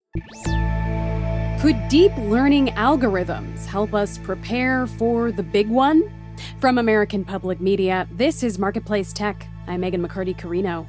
Could deep learning algorithms help us prepare for the big one? From American Public Media, this is Marketplace Tech. I'm Megan McCarty-Carino.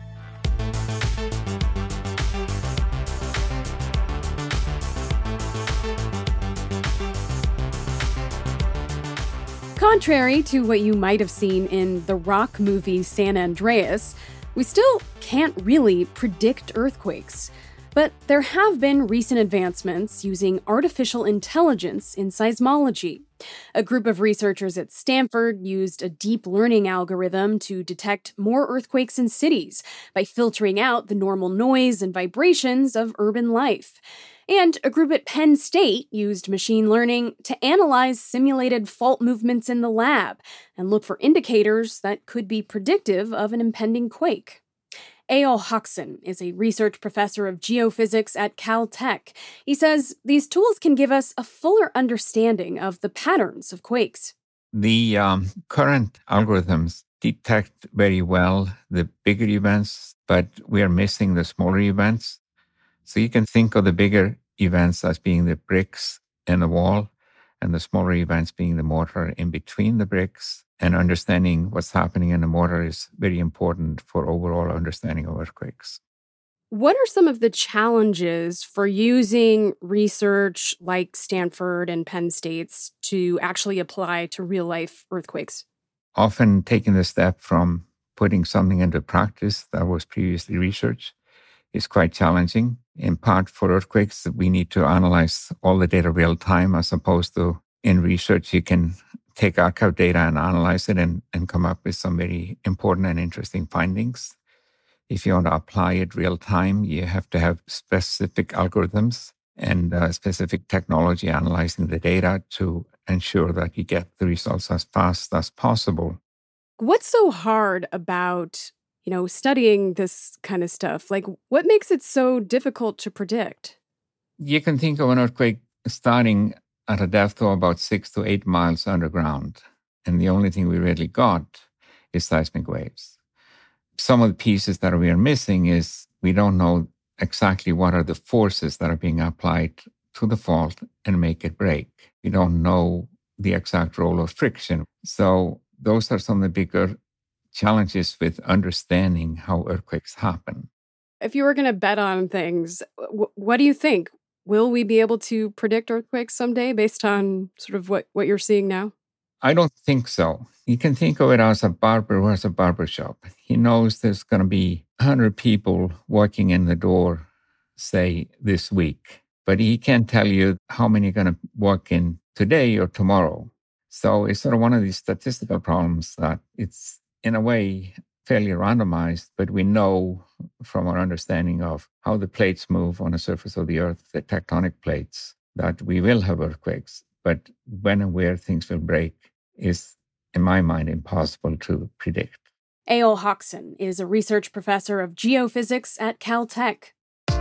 Contrary to what you might have seen in the rock movie San Andreas, we still can't really predict earthquakes. But there have been recent advancements using artificial intelligence in seismology. A group of researchers at Stanford used a deep learning algorithm to detect more earthquakes in cities by filtering out the normal noise and vibrations of urban life. And a group at Penn State used machine learning to analyze simulated fault movements in the lab and look for indicators that could be predictive of an impending quake. Eyal Hoxson is a research professor of geophysics at Caltech. He says these tools can give us a fuller understanding of the patterns of quakes. The current algorithms detect very well the bigger events, but we are missing the smaller events. So you can think of the bigger events as being the bricks in the wall and the smaller events being the mortar in between the bricks. And understanding what's happening in the mortar is very important for overall understanding of earthquakes. What are some of the challenges for using research like Stanford and Penn State's to actually apply to real-life earthquakes? Often taking the step from putting something into practice that was previously research is quite challenging. In part for earthquakes, we need to analyze all the data real time, as opposed to in research, you can take archive data and analyze it and come up with some very important and interesting findings. If you want to apply it real time, you have to have specific algorithms and specific technology analyzing the data to ensure that you get the results as fast as possible. What's so hard about, studying this kind of stuff? Like, what makes it so difficult to predict? You can think of an earthquake starting at a depth of about 6 to 8 miles underground. And the only thing we really got is seismic waves. Some of the pieces that we are missing is we don't know exactly what are the forces that are being applied to the fault and make it break. We don't know the exact role of friction. So those are some of the bigger challenges with understanding how earthquakes happen. If you were going to bet on things, what do you think? Will we be able to predict earthquakes someday based on sort of what you're seeing now? I don't think so. You can think of it as a barber who has a barber shop. He knows there's going to be 100 people walking in the door, say, this week. But he can't tell you how many are going to walk in today or tomorrow. So it's sort of one of these statistical problems that it's, in a way, fairly randomized, but we know from our understanding of how the plates move on the surface of the earth, the tectonic plates, that we will have earthquakes. But when and where things will break is, in my mind, impossible to predict. Eyal Hoxson is a research professor of geophysics at Caltech.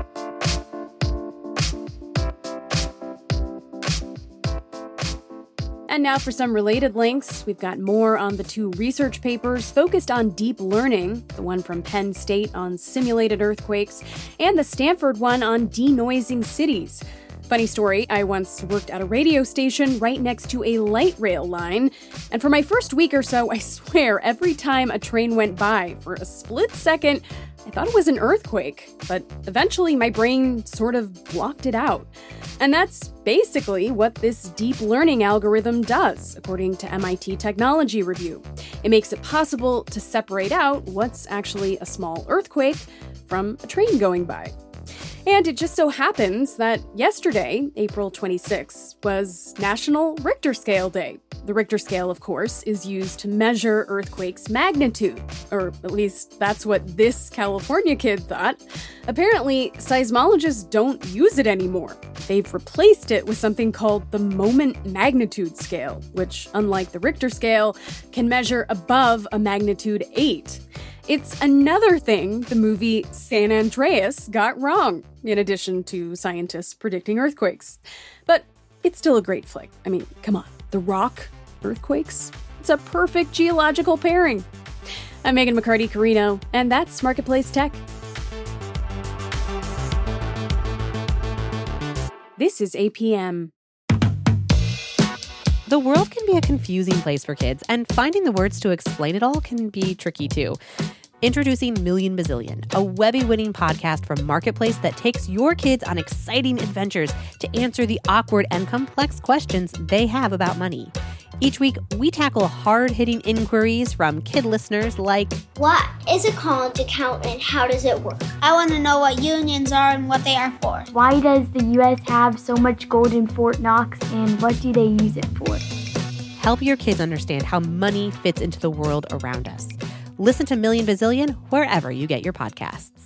And now for some related links. We've got more on the two research papers focused on deep learning, the one from Penn State on simulated earthquakes, and the Stanford one on denoising cities. Funny story, I once worked at a radio station right next to a light rail line, and for my first week or so, I swear every time a train went by, for a split second, I thought it was an earthquake, but eventually my brain sort of blocked it out. And that's basically what this deep learning algorithm does, according to MIT Technology Review. It makes it possible to separate out what's actually a small earthquake from a train going by. And it just so happens that yesterday, April 26, was National Richter Scale Day. The Richter scale, of course, is used to measure earthquakes' magnitude, or at least that's what this California kid thought. Apparently, seismologists don't use it anymore. They've replaced it with something called the moment magnitude scale, which, unlike the Richter scale, can measure above a magnitude 8. It's another thing the movie San Andreas got wrong, in addition to scientists predicting earthquakes. But it's still a great flick. I mean, come on. The Rock, earthquakes? It's a perfect geological pairing. I'm Megan McCarty-Carino, and that's Marketplace Tech. This is APM. The world can be a confusing place for kids, and finding the words to explain it all can be tricky too. Introducing Million Bazillion, a Webby-winning podcast from Marketplace that takes your kids on exciting adventures to answer the awkward and complex questions they have about money. Each week, we tackle hard-hitting inquiries from kid listeners like, what is a college account and how does it work? I want to know what unions are and what they are for. Why does the U.S. have so much gold in Fort Knox and what do they use it for? Help your kids understand how money fits into the world around us. Listen to Million Bazillion wherever you get your podcasts.